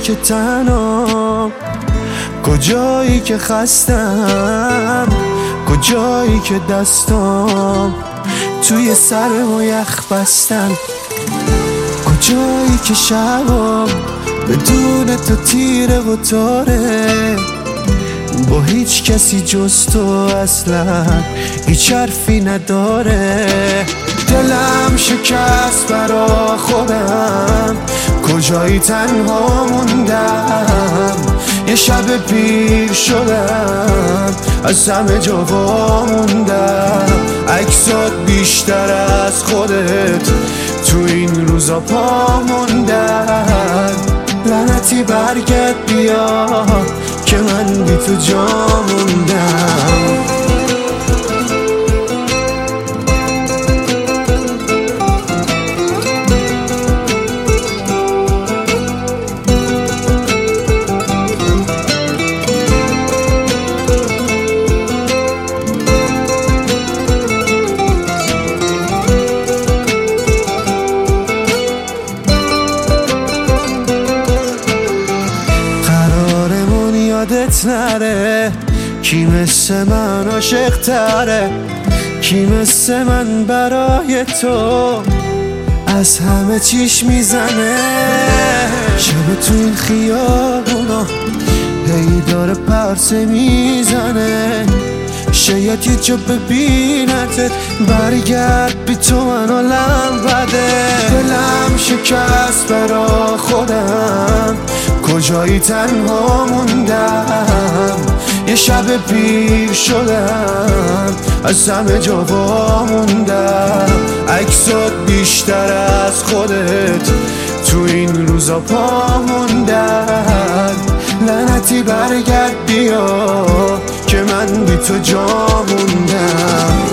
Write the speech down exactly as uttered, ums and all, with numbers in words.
که تنها، کجایی که خستم، کجایی که دستام توی سر و یخ بستن، کجایی که شبام بدون تو تیره و تاره، با هیچ کسی جز تو اصلا هیچ حرفی نداره. دلم شکست برا خودم، کجایی تنها موندم، یه شب پیر شدم از همه جا موندم. عکسات بیشتر از خودت تو این روزا پا موندن. لعنتی برگرد بیا که من بی تو جا موندم. یادت نره کی مثل من عاشق تره، کی مثل من برای تو از همه چیش میزنه. شب تو این خیابونا هی داره پرسه میزنه، شاید یه جا ببینتت برگرد بی تو من حالم بده. دلم شکست برا خودم، کجایی تنها موندم، یه شب پیر شدم از همه جا موندم. عکسات بیشتر از خودت تو این روزا پا موندن. لعنتی برگرد بیا که من بی تو جا موندم.